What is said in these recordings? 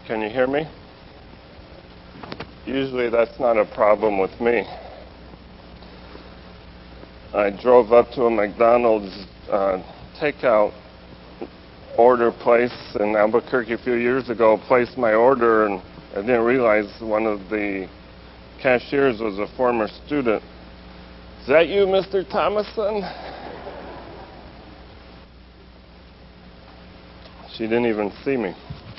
Can you hear me? Usually that's not a problem with me. I drove up to a McDonald's takeout order place in Albuquerque a few years ago, placed my order, and I didn't realize one of the cashiers was a former student. Is that you, Mr. Thomason? She didn't even see me.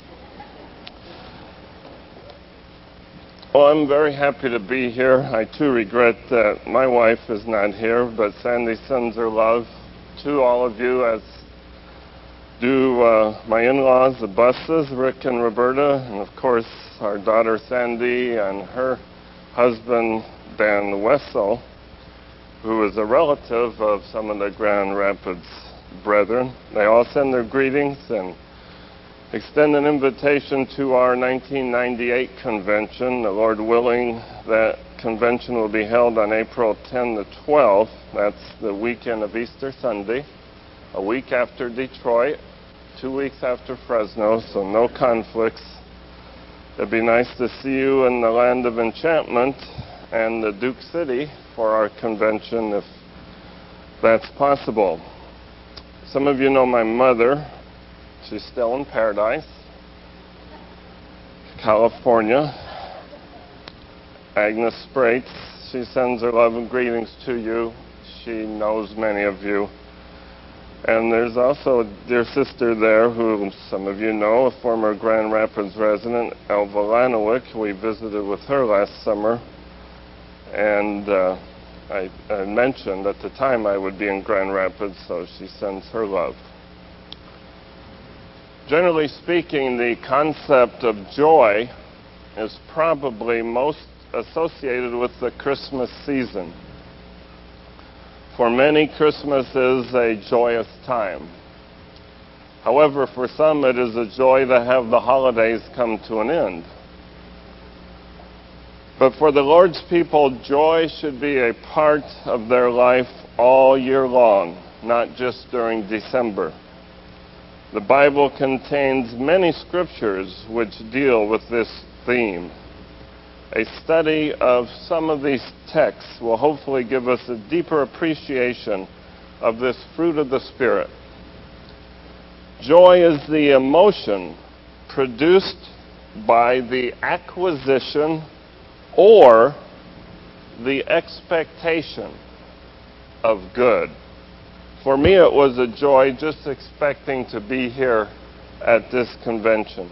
Well, I'm very happy to be here. I too regret that my wife is not here, but Sandy sends her love to all of you, as do my in-laws, the Busses, Rick and Roberta, and of course our daughter Sandy and her husband Dan Wessel, who is a relative of some of the Grand Rapids brethren. They all send their greetings and extend an invitation to our 1998 convention. The Lord willing, that convention will be held on April 10 to 12. That's the weekend of Easter Sunday, a week after Detroit, 2 weeks after Fresno, so no conflicts. It'd be nice to see you in the land of enchantment and the Duke City for our convention, if that's possible. Some of you know my mother. She's still in Paradise, California. Agnes Sprates, she sends her love and greetings to you. She knows many of you. And there's also a dear sister there who some of you know, a former Grand Rapids resident, Elva Lanowick. We visited with her last summer. And I mentioned at the time I would be in Grand Rapids, so she sends her love. Generally speaking, the concept of joy is probably most associated with the Christmas season. For many, Christmas is a joyous time. However, for some, it is a joy to have the holidays come to an end. But for the Lord's people, joy should be a part of their life all year long, not just during December. The Bible contains many scriptures which deal with this theme. A study of some of these texts will hopefully give us a deeper appreciation of this fruit of the Spirit. Joy is the emotion produced by the acquisition or the expectation of good. For me, it was a joy just expecting to be here at this convention.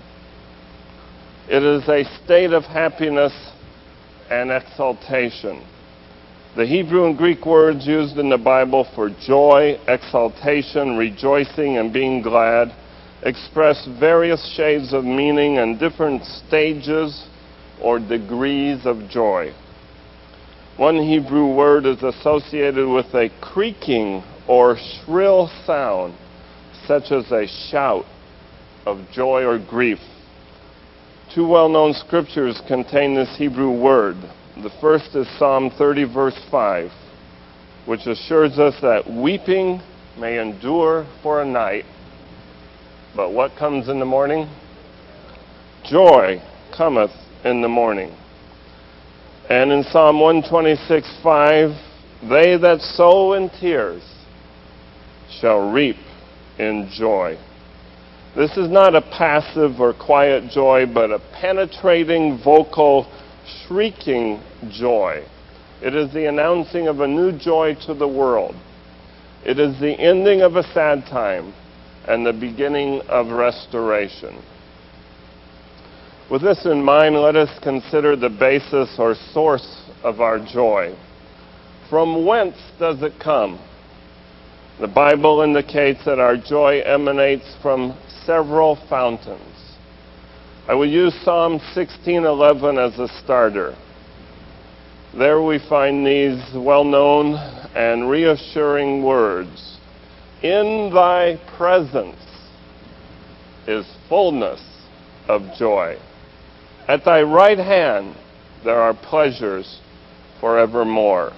It is a state of happiness and exaltation. The Hebrew and Greek words used in the Bible for joy, exaltation, rejoicing, and being glad express various shades of meaning and different stages or degrees of joy. One Hebrew word is associated with a creaking or shrill sound, such as a shout of joy or grief. Two well-known scriptures contain this Hebrew word. The first is Psalm 30, verse 5, which assures us that weeping may endure for a night, but what comes in the morning? Joy cometh in the morning. And in Psalm 126, 5, they that sow in tears shall reap in joy. This is not a passive or quiet joy, but a penetrating, vocal, shrieking joy. It is the announcing of a new joy to the world. It is the ending of a sad time and the beginning of restoration. With this in mind, let us consider the basis or source of our joy. From whence does it come? The Bible indicates that our joy emanates from several fountains. I will use Psalm 16:11 as a starter. There we find these well-known and reassuring words. In thy presence is fullness of joy. At thy right hand there are pleasures forevermore.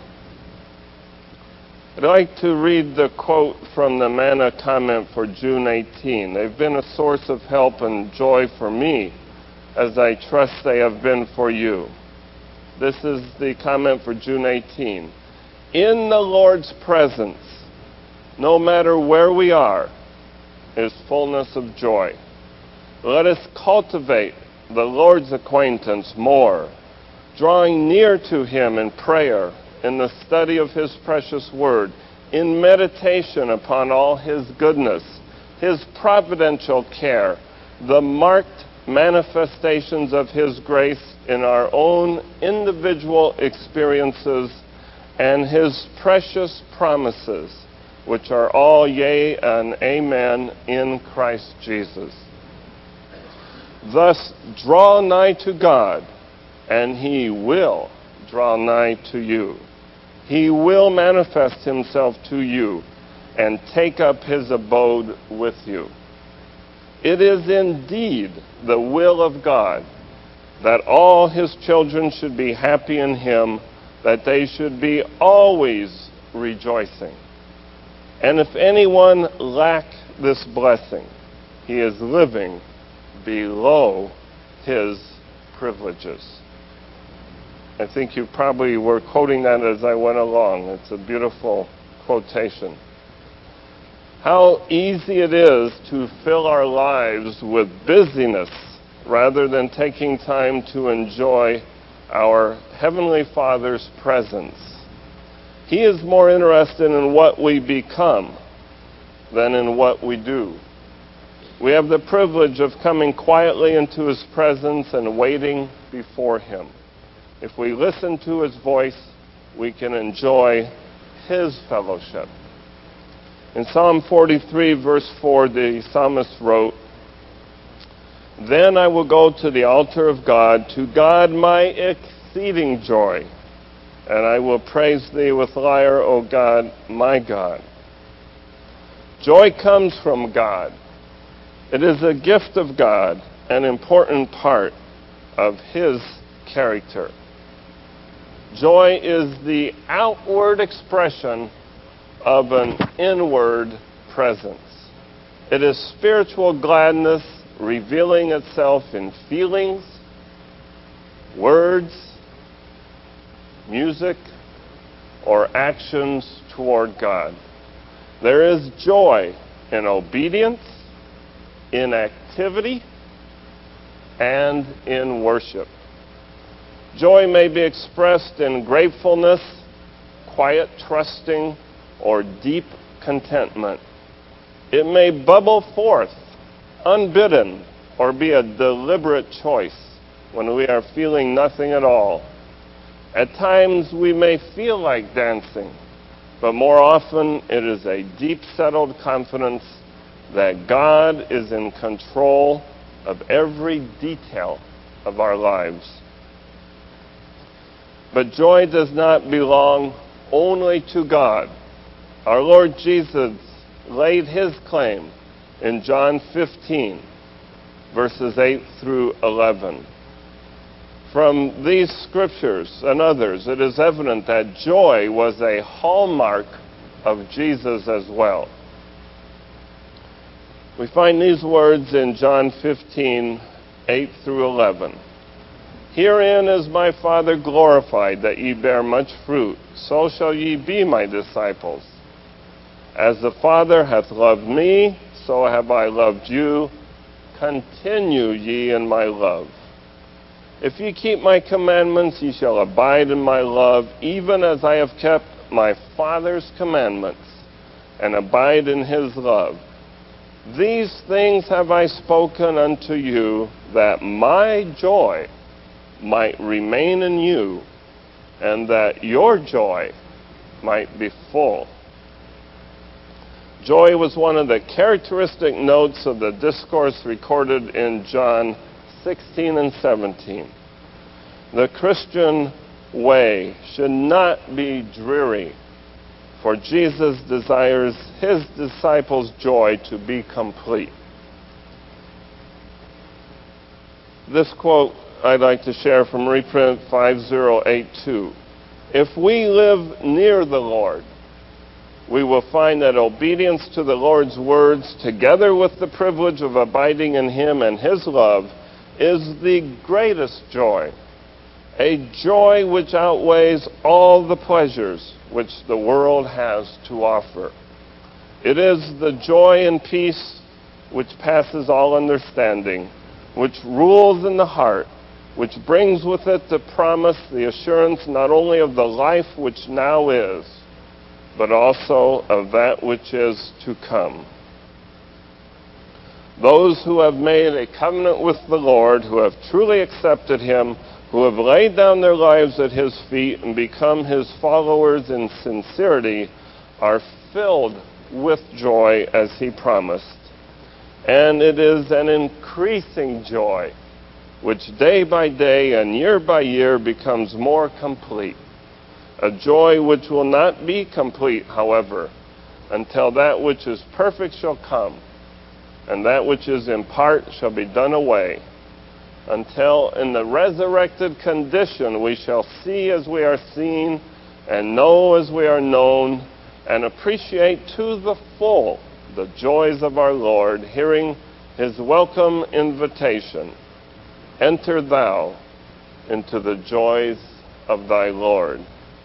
I'd like to read the quote from the Manna comment for June 18. They've been a source of help and joy for me as I trust they have been for you. This is the comment for June 18. In the Lord's presence, no matter where we are, is fullness of joy. Let us cultivate the Lord's acquaintance more, drawing near to Him in prayer, in the study of His precious word, in meditation upon all His goodness, His providential care, the marked manifestations of His grace in our own individual experiences, and His precious promises, which are all yea and amen in Christ Jesus. Thus, draw nigh to God, and He will draw nigh to you. He will manifest Himself to you and take up His abode with you. It is indeed the will of God that all His children should be happy in Him, that they should be always rejoicing. And if anyone lack this blessing, he is living below his privileges. I think you probably were quoting that as I went along. It's a beautiful quotation. How easy it is to fill our lives with busyness rather than taking time to enjoy our Heavenly Father's presence. He is more interested in what we become than in what we do. We have the privilege of coming quietly into His presence and waiting before Him. If we listen to His voice, we can enjoy His fellowship. In Psalm 43, verse 4, the psalmist wrote, "Then I will go to the altar of God, to God my exceeding joy, and I will praise Thee with lyre, O God, my God." Joy comes from God. It is a gift of God, an important part of His character. Joy is the outward expression of an inward presence. It is spiritual gladness revealing itself in feelings, words, music, or actions toward God. There is joy in obedience, in activity, and in worship. Joy may be expressed in gratefulness, quiet trusting, or deep contentment. It may bubble forth unbidden or be a deliberate choice when we are feeling nothing at all. At times we may feel like dancing, but more often it is a deep settled confidence that God is in control of every detail of our lives. But joy does not belong only to God. Our Lord Jesus laid His claim in John 15, verses 8 through 11. From these scriptures and others, it is evident that joy was a hallmark of Jesus as well. We find these words in John 15, 8 through 11. "Herein is my Father glorified, that ye bear much fruit, so shall ye be my disciples. As the Father hath loved me, so have I loved you. Continue ye in my love. If ye keep my commandments, ye shall abide in my love, even as I have kept my Father's commandments, and abide in His love. These things have I spoken unto you, that my joy might remain in you, and that your joy might be full." Joy was one of the characteristic notes of the discourse recorded in John 16 and 17. The Christian way should not be dreary, for Jesus desires His disciples' joy to be complete. This quote I'd like to share from reprint 5082. "If we live near the Lord, we will find that obedience to the Lord's words, together with the privilege of abiding in Him and His love, is the greatest joy, a joy which outweighs all the pleasures which the world has to offer. It is the joy and peace which passes all understanding, which rules in the heart, which brings with it the promise, the assurance not only of the life which now is, but also of that which is to come. Those who have made a covenant with the Lord, who have truly accepted Him, who have laid down their lives at His feet and become His followers in sincerity, are filled with joy as He promised. And it is an increasing joy, which day by day and year by year becomes more complete. A joy which will not be complete, however, until that which is perfect shall come, and that which is in part shall be done away, until in the resurrected condition we shall see as we are seen, and know as we are known, and appreciate to the full the joys of our Lord, hearing His welcome invitation, "Enter thou into the joys of thy Lord."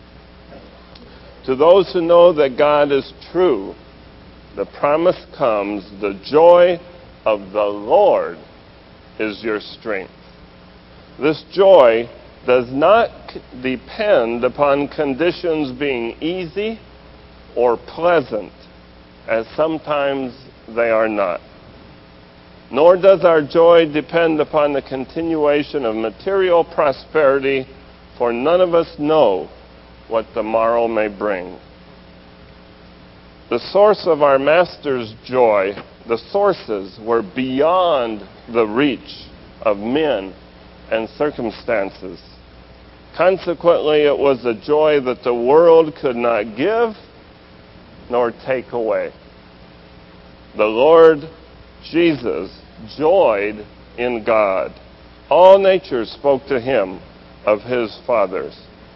To those who know that God is true, the promise comes, "The joy of the Lord is your strength." This joy does not depend upon conditions being easy or pleasant, as sometimes they are not. Nor does our joy depend upon the continuation of material prosperity, for none of us know what tomorrow may bring. The source of our Master's joy, the sources were beyond the reach of men and circumstances. Consequently, it was a joy that the world could not give nor take away. The Lord Jesus joyed in God. All nature spoke to Him of His Father.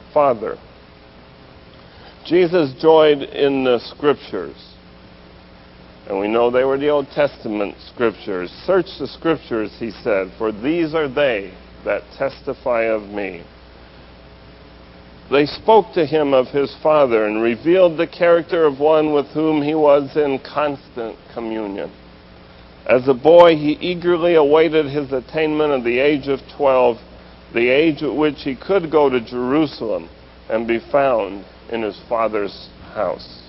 Jesus joyed in the Scriptures. And we know they were the Old Testament Scriptures. "Search the Scriptures," He said, "for these are they that testify of me." They spoke to Him of His Father and revealed the character of one with whom He was in constant communion. As a boy, He eagerly awaited His attainment of the age of 12, the age at which He could go to Jerusalem and be found in His Father's house.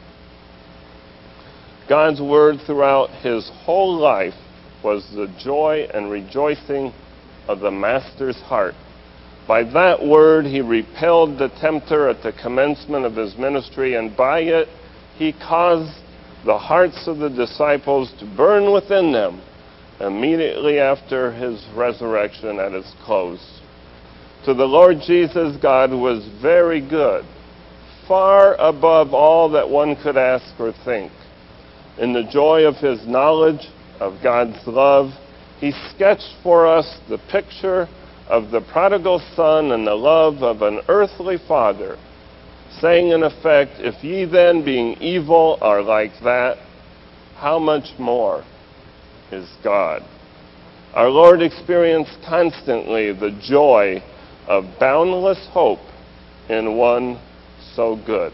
God's Word throughout His whole life was the joy and rejoicing of the Master's heart. By that Word He repelled the tempter at the commencement of His ministry, and by it He caused the hearts of the disciples to burn within them immediately after His resurrection at its close. To the Lord Jesus, God was very good, far above all that one could ask or think. In the joy of His knowledge of God's love, He sketched for us the picture of the prodigal son and the love of an earthly father, saying in effect, "If ye then, being evil, are like that, how much more is God?" Our Lord experienced constantly the joy of boundless hope in one so good.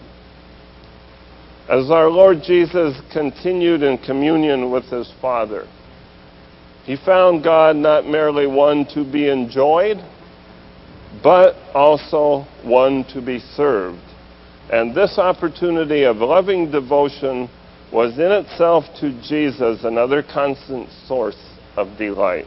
As our Lord Jesus continued in communion with His Father, He found God not merely one to be enjoyed, but also one to be served. And this opportunity of loving devotion was in itself to Jesus another constant source of delight.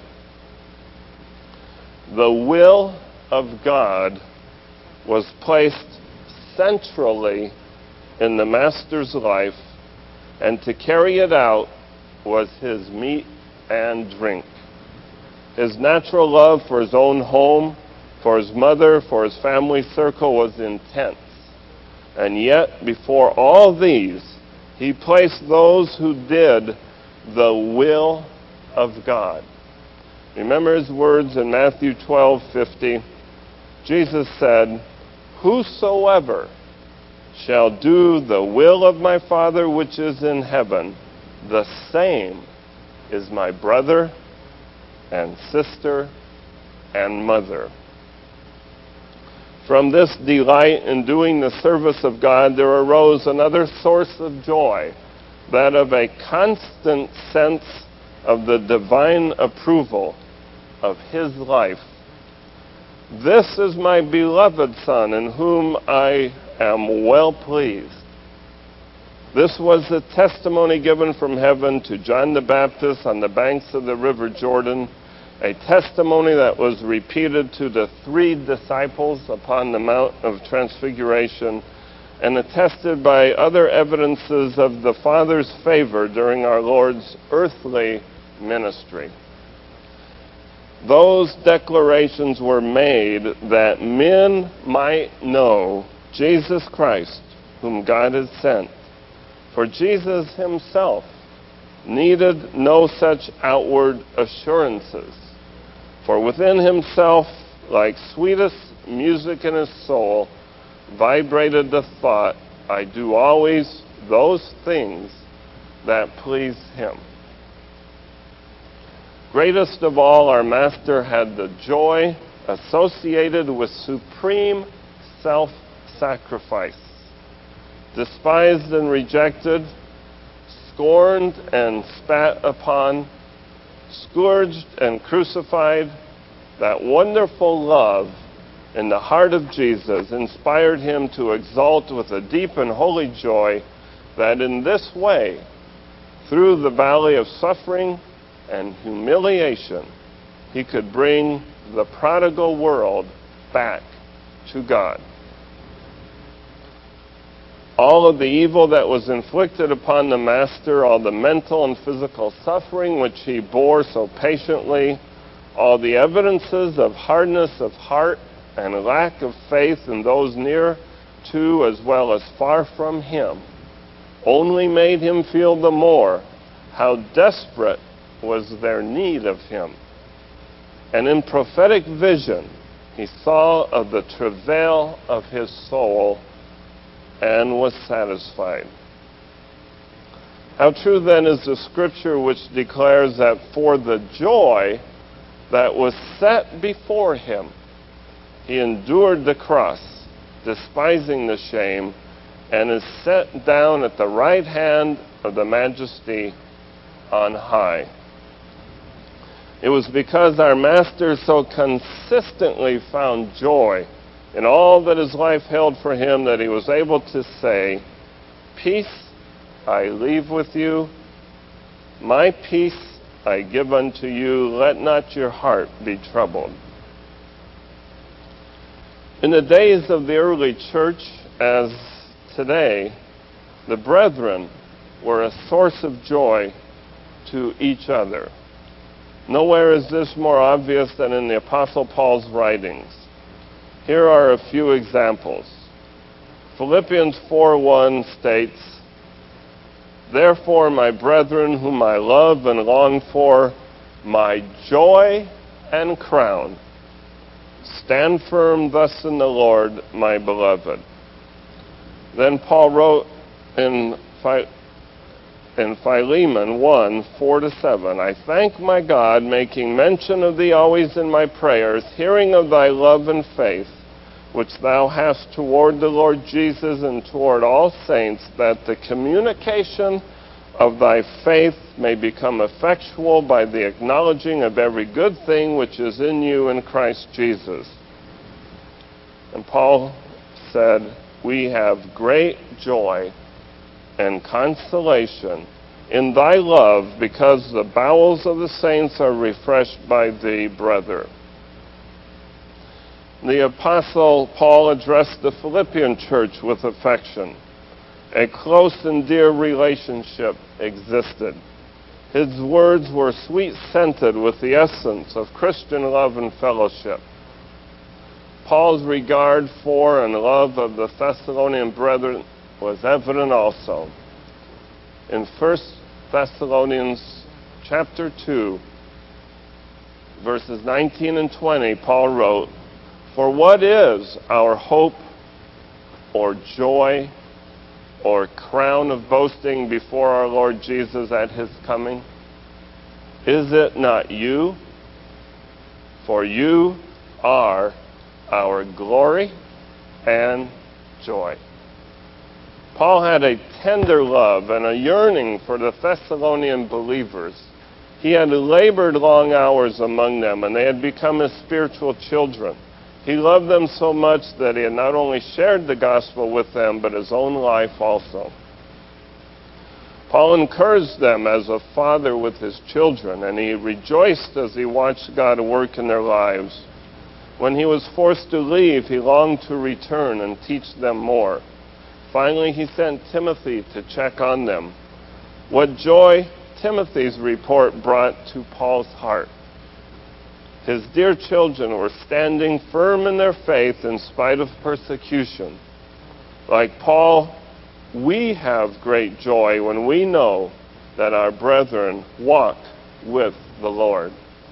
The will of God was placed centrally in the Master's life, and to carry it out was His meat and drink. His natural love for His own home, for His mother, for His family circle was intense. And yet, before all these, He placed those who did the will of God. Remember His words in Matthew 12:50. Jesus said, "Whosoever shall do the will of my Father which is in heaven, the same is my brother and sister and mother. From this delight in doing the service of God, there arose another source of joy, that of a constant sense of the divine approval of his life. This is my beloved Son, in whom I am well pleased. This was the testimony given from heaven to John the Baptist on the banks of the river Jordan, a testimony that was repeated to the 3 disciples upon the Mount of Transfiguration, and attested by other evidences of the Father's favor during our Lord's earthly ministry. Those declarations were made that men might know Jesus Christ, whom God has sent. For Jesus himself needed no such outward assurances. For within himself, like sweetest music in his soul, vibrated the thought, I do always those things that please him. Greatest of all, our Master had the joy associated with supreme self-sacrifice. Despised and rejected, scorned and spat upon, scourged and crucified, that wonderful love in the heart of Jesus inspired him to exult with a deep and holy joy that in this way, through the valley of suffering and humiliation, he could bring the prodigal world back to God. All of the evil that was inflicted upon the Master, all the mental and physical suffering which he bore so patiently, all the evidences of hardness of heart and lack of faith in those near to as well as far from him, only made him feel the more how desperate was their need of him. And in prophetic vision, he saw of the travail of his soul and was satisfied. How true then is the scripture which declares that for the joy that was set before him, he endured the cross, despising the shame, and is set down at the right hand of the Majesty on high. It was because our Master so consistently found joy in all that his life held for him that he was able to say, peace I leave with you, my peace I give unto you, let not your heart be troubled. In the days of the early church, as today, the brethren were a source of joy to each other. Nowhere is this more obvious than in the Apostle Paul's writings. Here are a few examples. Philippians 4:1 states, therefore, my brethren, whom I love and long for, my joy and crown, stand firm thus in the Lord, my beloved. Then Paul wrote in Philemon 1:4-7, I thank my God, making mention of thee always in my prayers, hearing of thy love and faith, which thou hast toward the Lord Jesus and toward all saints, that the communication of thy faith may become effectual by the acknowledging of every good thing which is in you in Christ Jesus. And Paul said, we have great joy and consolation in thy love, because the bowels of the saints are refreshed by thee, brother. The Apostle Paul addressed the Philippian church with affection. A close and dear relationship existed. His words were sweet-scented with the essence of Christian love and fellowship. Paul's regard for and love of the Thessalonian brethren was evident also. In 1 Thessalonians chapter 2, verses 19 and 20, Paul wrote, for what is our hope or joy or crown of boasting before our Lord Jesus at his coming? Is it not you, for you are our glory and joy. Paul had a tender love and a yearning for the Thessalonian believers. He had labored long hours among them, and they had become his spiritual children. He loved them so much that he had not only shared the gospel with them, but his own life also. Paul encouraged them as a father with his children, and he rejoiced as he watched God work in their lives. When he was forced to leave, he longed to return and teach them more. Finally, he sent Timothy to check on them. What joy Timothy's report brought to Paul's heart. His dear children were standing firm in their faith in spite of persecution. Like Paul, we have great joy when we know that our brethren walk with the Lord.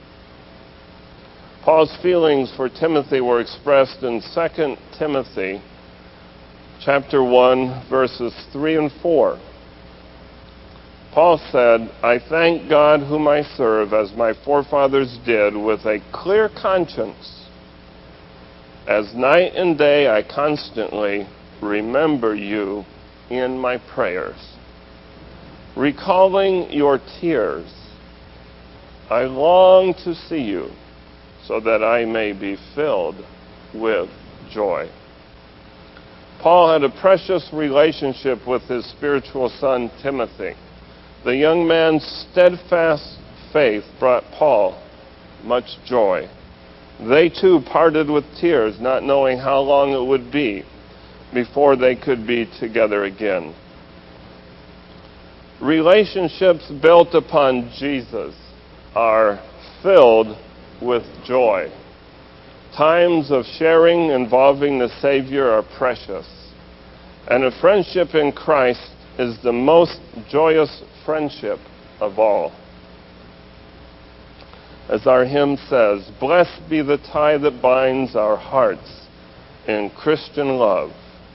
Paul's feelings for Timothy were expressed in 2 Timothy chapter 1, verses 3 and 4. Paul said, I thank God whom I serve, as my forefathers did, with a clear conscience. As night and day I constantly remember you in my prayers. Recalling your tears, I long to see you, so that I may be filled with joy. Paul had a precious relationship with his spiritual son Timothy. The young man's steadfast faith brought Paul much joy. They too parted with tears, not knowing how long it would be before they could be together again. Relationships built upon Jesus are filled with joy. Times of sharing involving the Savior are precious, and a friendship in Christ is the most joyous friendship of all. As our hymn says, blessed be the tie that binds our hearts in Christian love.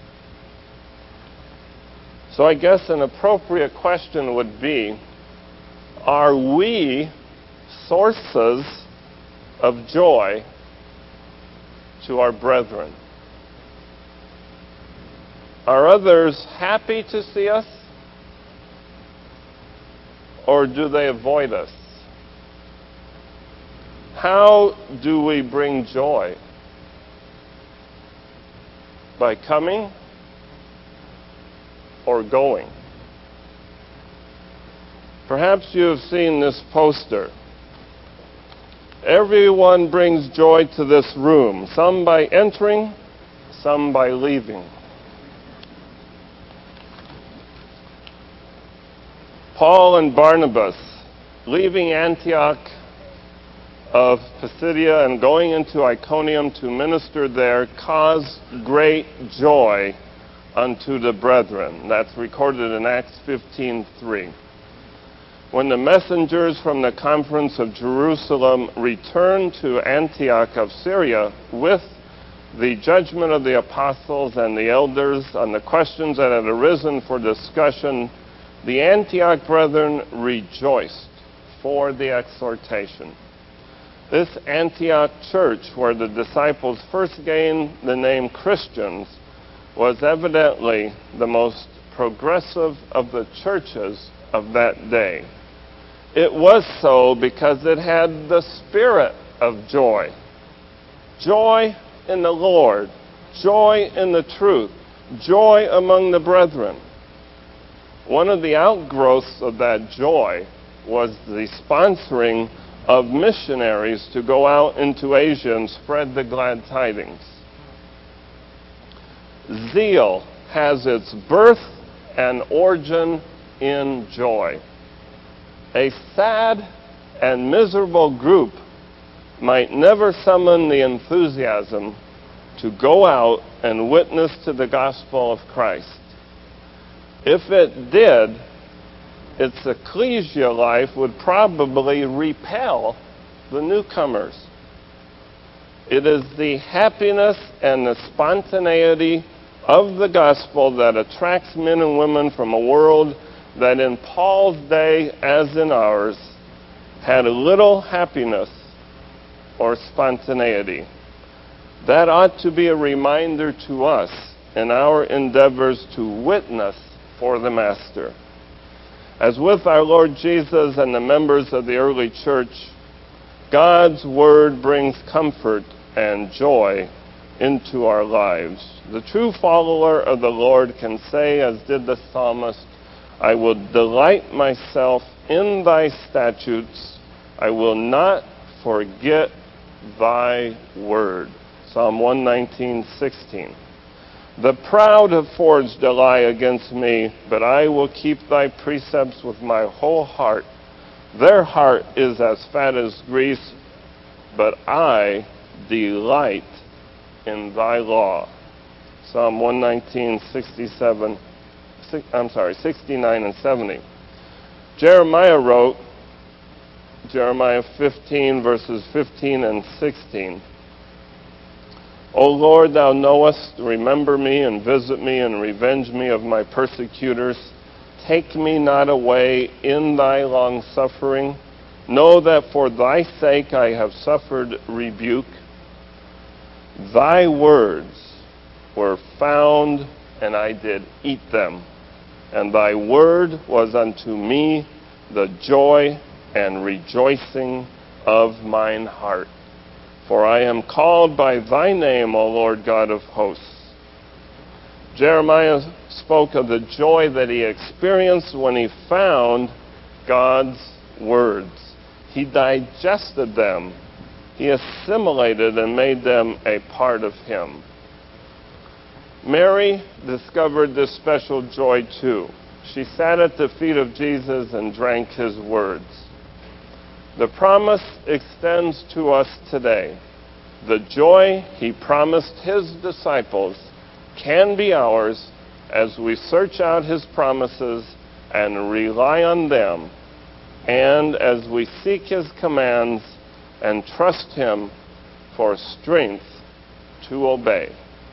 So I guess an appropriate question would be, are we sources of joy to our brethren? Are others happy to see us? Or do they avoid us? How do we bring joy? By coming or going? Perhaps you have seen this poster. Everyone brings joy to this room, some by entering, some by leaving. Paul and Barnabas, leaving Antioch of Pisidia and going into Iconium to minister there, caused great joy unto the brethren. That's recorded in Acts 15:3. When the messengers from the conference of Jerusalem returned to Antioch of Syria with the judgment of the apostles and the elders on the questions that had arisen for discussion, the Antioch brethren rejoiced for the exhortation. This Antioch church, where the disciples first gained the name Christians, was evidently the most progressive of the churches of that day. It was so because it had the spirit of joy. Joy in the Lord, joy in the truth, joy among the brethren. One of the outgrowths of that joy was the sponsoring of missionaries to go out into Asia and spread the glad tidings. Zeal has its birth and origin in joy. A sad and miserable group might never summon the enthusiasm to go out and witness to the gospel of Christ. If it did, its ecclesia life would probably repel the newcomers. It is the happiness and the spontaneity of the gospel that attracts men and women from a world that in Paul's day, as in ours, had a little happiness or spontaneity. That ought to be a reminder to us in our endeavors to witness for the Master. As with our Lord Jesus and the members of the early church, God's Word brings comfort and joy into our lives. The true follower of the Lord can say, as did the psalmist, I will delight myself in thy statutes. I will not forget thy word. Psalm 119:16. The proud have forged a lie against me, but I will keep thy precepts with my whole heart. Their heart is as fat as grease, but I delight in thy law. Psalm 69 and 70. Jeremiah wrote, Jeremiah 15, verses 15 and 16, O Lord, thou knowest, remember me and visit me and revenge me of my persecutors. Take me not away in thy long suffering. Know that for thy sake I have suffered rebuke. Thy words were found, and I did eat them. And thy word was unto me the joy and rejoicing of mine heart. For I am called by thy name, O Lord God of hosts. Jeremiah spoke of the joy that he experienced when he found God's words. He digested them. He assimilated and made them a part of him. Mary discovered this special joy too. She sat at the feet of Jesus and drank his words. The promise extends to us today. The joy he promised his disciples can be ours as we search out his promises and rely on them, and as we seek his commands and trust him for strength to obey.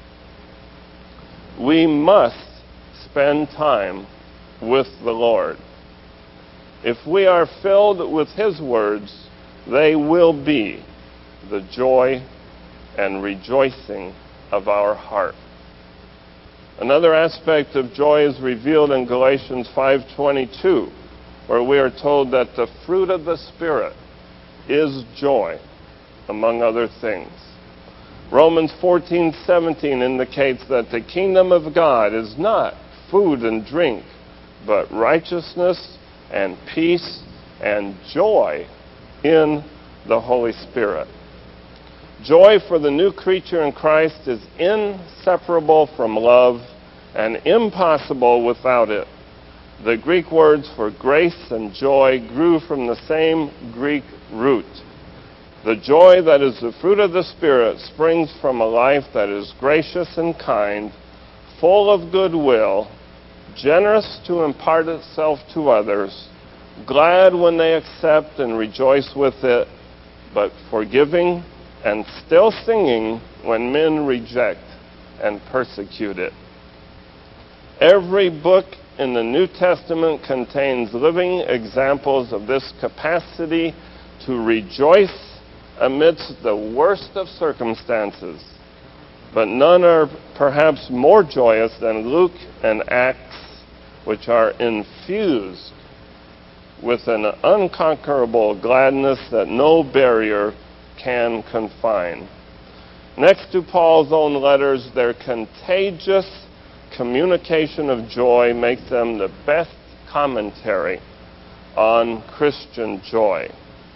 We must spend time with the Lord. If we are filled with his words, they will be the joy and rejoicing of our heart. Another aspect of joy is revealed in Galatians 5:22, where we are told that the fruit of the Spirit is joy, among other things. Romans 14:17 indicates that the kingdom of God is not food and drink, but righteousness and peace and joy in the Holy Spirit. Joy for the new creature in Christ is inseparable from love and impossible without it. The Greek words for grace and joy grew from the same Greek root. The joy that is the fruit of the Spirit springs from a life that is gracious and kind, full of goodwill, generous to impart itself to others, glad when they accept and rejoice with it, but forgiving and still singing when men reject and persecute it. Every book in the New Testament contains living examples of this capacity to rejoice amidst the worst of circumstances. But none are perhaps more joyous than Luke and Acts, which are infused with an unconquerable gladness that no barrier can confine. Next to Paul's own letters, their contagious communication of joy makes them the best commentary on Christian joy.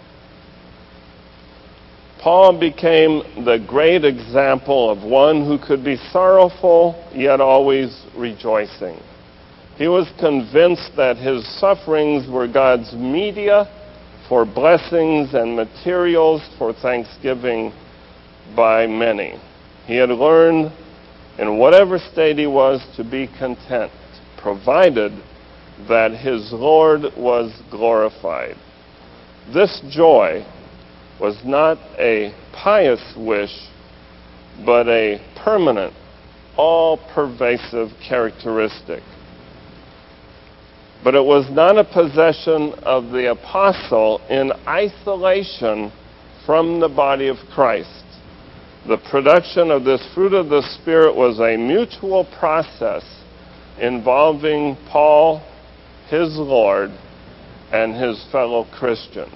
Paul became the great example of one who could be sorrowful yet always rejoicing. He was convinced that his sufferings were God's media for blessings and materials for thanksgiving by many. He had learned in whatever state he was to be content, provided that his Lord was glorified. This joy was not a pious wish, but a permanent, all-pervasive characteristic. But it was not a possession of the apostle in isolation from the body of Christ. The production of this fruit of the Spirit was a mutual process involving Paul, his Lord, and his fellow Christians.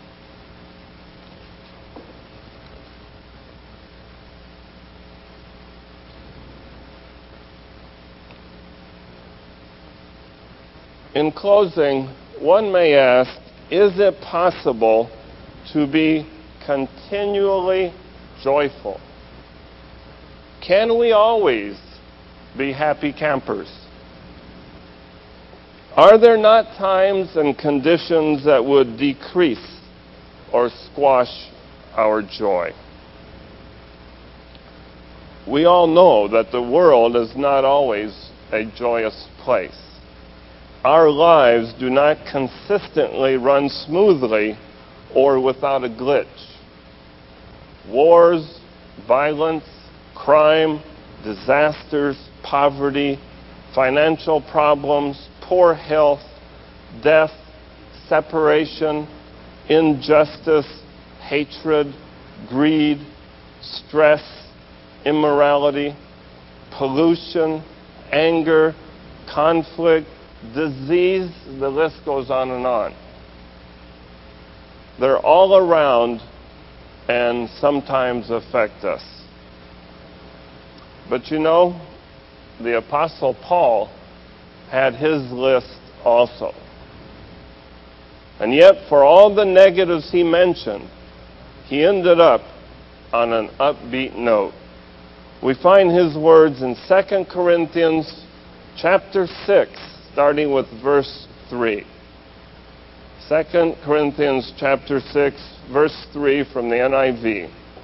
In closing, one may ask, is it possible to be continually joyful? Can we always be happy campers? Are there not times and conditions that would decrease or squash our joy? We all know that the world is not always a joyous place. Our lives do not consistently run smoothly or without a glitch. Wars, violence, crime, disasters, poverty, financial problems, poor health, death, separation, injustice, hatred, greed, stress, immorality, pollution, anger, conflict, disease, the list goes on and on. They're all around and sometimes affect us. But you know, the Apostle Paul had his list also. And yet, for all the negatives he mentioned, he ended up on an upbeat note. We find his words in 2 Corinthians chapter 6, starting with verse 3. 2 Corinthians chapter 6, verse 3 from the NIV.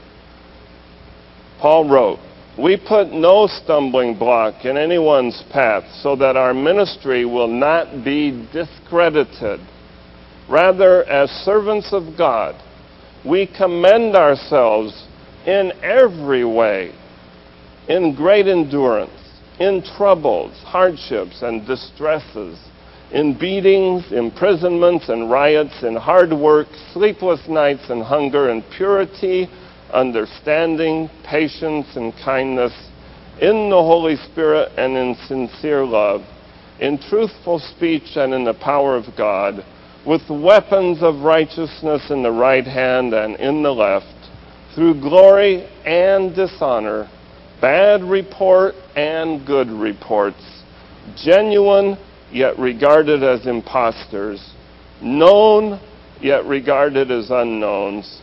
Paul wrote, "We put no stumbling block in anyone's path, so that our ministry will not be discredited. Rather, as servants of God, we commend ourselves in every way, in great endurance, in troubles, hardships, and distresses, in beatings, imprisonments, and riots, in hard work, sleepless nights, and hunger, in purity, understanding, patience, and kindness, in the Holy Spirit, and in sincere love, in truthful speech, and in the power of God, with weapons of righteousness in the right hand and in the left, through glory and dishonor, bad report and good reports, genuine yet regarded as impostors, known yet regarded as unknowns,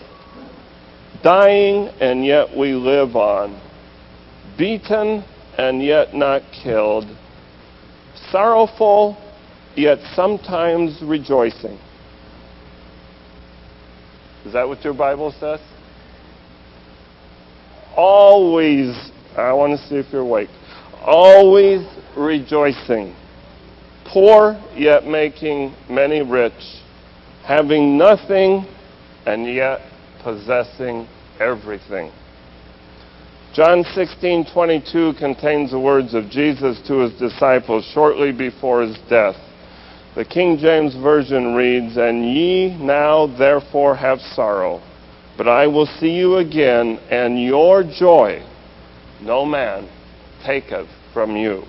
dying and yet we live on, beaten and yet not killed, sorrowful yet sometimes rejoicing." Is that what your Bible says? Always, I want to see if you're awake, always rejoicing, poor yet making many rich, having nothing and yet possessing everything. John 16:22 contains the words of Jesus to his disciples shortly before his death. The King James Version reads, "And ye now therefore have sorrow, but I will see you again, and your joy no man taketh from you."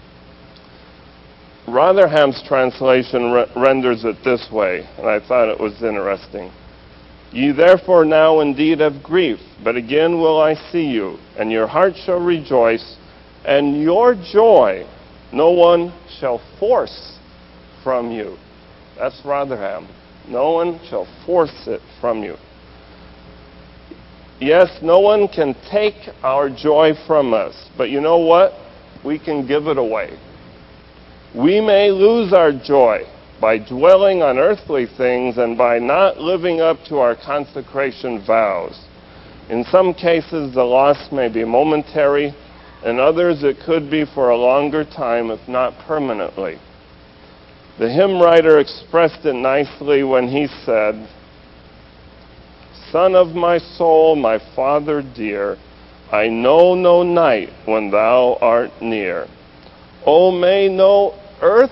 Rotherham's translation renders it this way, and I thought it was interesting. "Ye therefore now indeed have grief, but again will I see you, and your heart shall rejoice, and your joy no one shall force from you." That's Rotherham. No one shall force it from you. Yes, no one can take our joy from us, but you know what? We can give it away. We may lose our joy by dwelling on earthly things and by not living up to our consecration vows. In some cases, the loss may be momentary. In others, it could be for a longer time, if not permanently. The hymn writer expressed it nicely when he said, "Son of my soul, my Father dear, I know no night when thou art near. O may no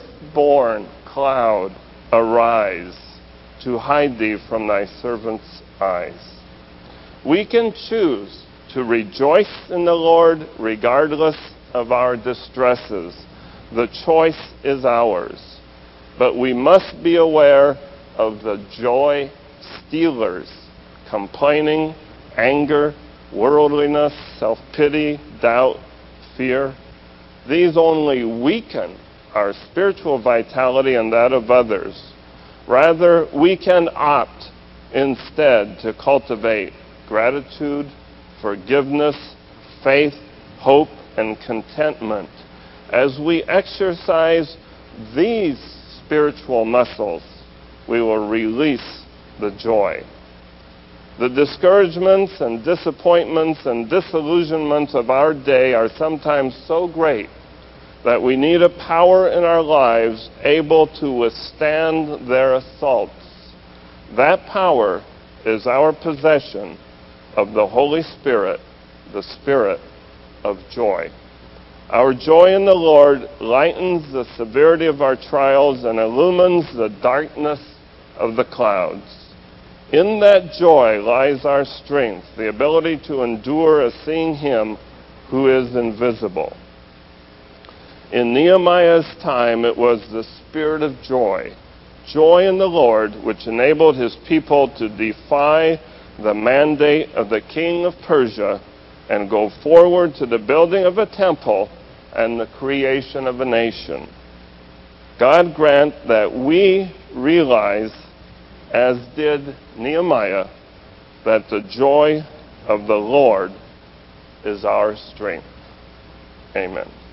earth-born cloud arise to hide thee from thy servant's eyes. We can choose to rejoice in the Lord regardless of our distresses. The choice is ours. But we must be aware of the joy stealers: complaining, anger, worldliness, self-pity, doubt, fear. These only weaken our spiritual vitality and that of others. Rather, we can opt instead to cultivate gratitude, forgiveness, faith, hope, and contentment. As we exercise these spiritual muscles, we will release the joy. The discouragements and disappointments and disillusionments of our day are sometimes so great that we need a power in our lives able to withstand their assaults. That power is our possession of the Holy Spirit, the Spirit of joy. Our joy in the Lord lightens the severity of our trials and illumines the darkness of the clouds. In that joy lies our strength, the ability to endure as seeing Him who is invisible. In Nehemiah's time, it was the spirit of joy, joy in the Lord, which enabled his people to defy the mandate of the king of Persia and go forward to the building of a temple and the creation of a nation. God grant that we realize, as did Nehemiah, that the joy of the Lord is our strength. Amen.